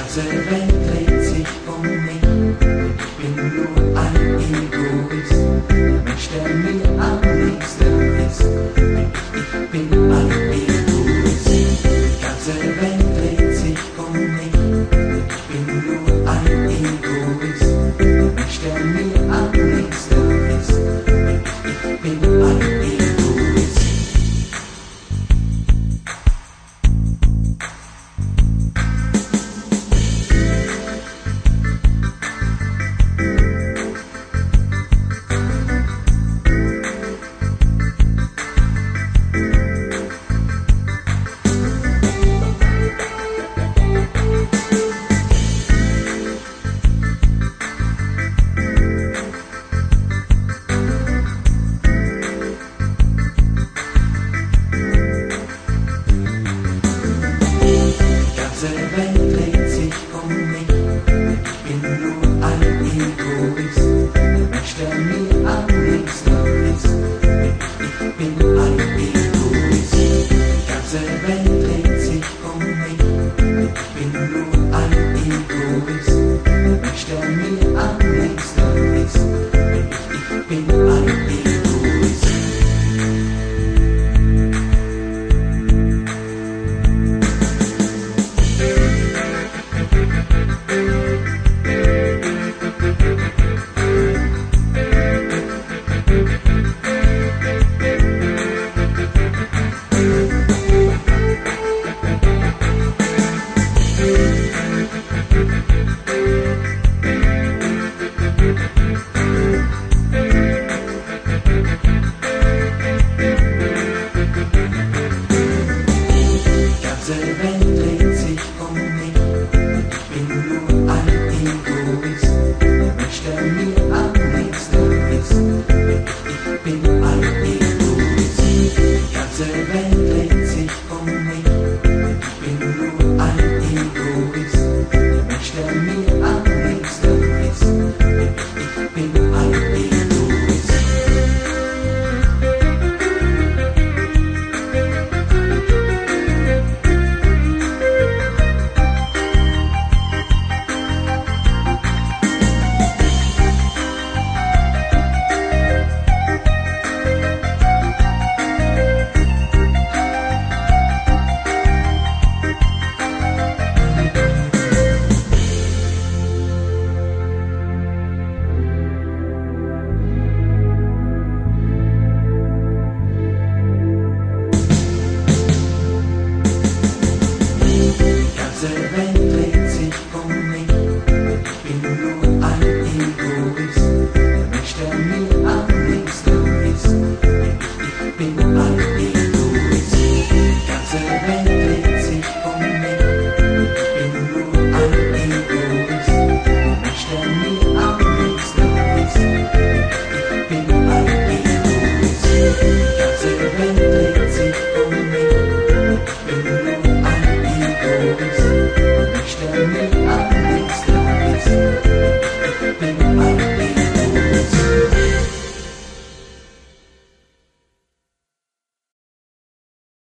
ganze Welt dreht sich um mich. Ich bin nur ein Egoist, der Mensch, der mir am liebsten ist. Ich bin ein Egoist, die ganze Welt dreht sich um mich. Ich bin nur ein Egoist, der Mensch, der mir am liebsten ist. Ich bin ein Egoist. Die ganze Welt dreht sich um mich. Ich bin nur ein Egoist, der Mensch, der mir am liebsten ist. Ich bin ein Egoist.